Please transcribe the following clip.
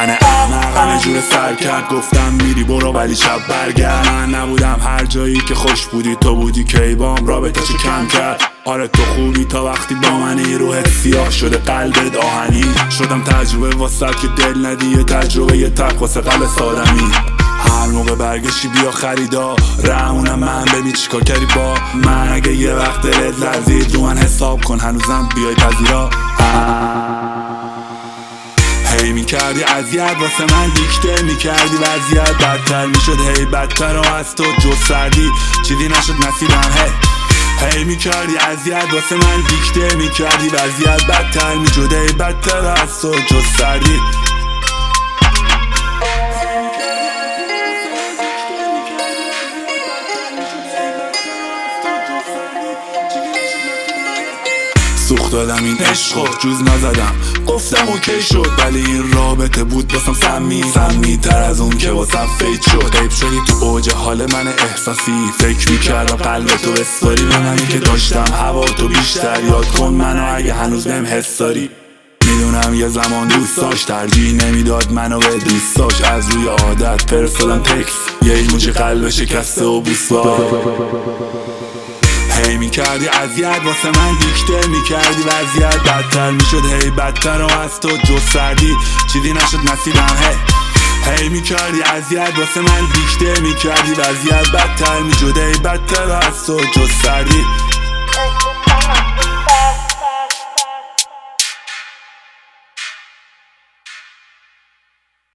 من احمق همه جور سر کرد، گفتم میری برو ولی شب برگرد. من نبودم هر جایی که خوش بودی، تو بودی کیبام رابطه‌شو کم کرد. آره تو خوبی تا وقتی با منی، روحت سیاه شده قلبت آهنی. شدم تجربه واسه که دل ندی، یه تجربه یه تک واسه قلب سادمی. هر موقع برگشتی بیا خریدا رمونم من، ببین چیکار کردی با من. اگه یه وقت دلت لرزید رو من حساب کن، هنوزم بیای پذیرا. هی میکردی اذیت واسه من، دیکته میکردی وضعیت بدتر میشد، هی بدتر و از تو جز سردی چیزی نشد نصیبم. هی میکردی اذیت واسه من، دیکته میکردی وضعیت بدتر میشد، هی بدتر و از تو جز سردی. سوخت دادم این عشقو جوز نزدم، گفتم اوکی شد، ولی این رابطه بود واسم سمی تر از اون که واسم فیت شد. غیب شدی تو اوج حال من احساسی، فکر میکردم قلب تو بسپاری به منی که داشتم هوا تو بیشتر. یاد کن منو اگه هنوز بهم حس داری. میدونم یه زمان دوست داشت، ترجیح نمیداد منو به دوست داشت. از روی عادت فرستادم تکس، یه ایموجی قلب شکسته و بوسوار. هی میکردی اذیت واسه من، دیکته میکردی وضعیت بدتر میشد، هی بدتر و از تو جز سردی چیزی نشد نصیبم. هی میکردی اذیت واسه من، دیکته میکردی وضعیت بدتر میشد، هی بدتر و از تو جز سردی.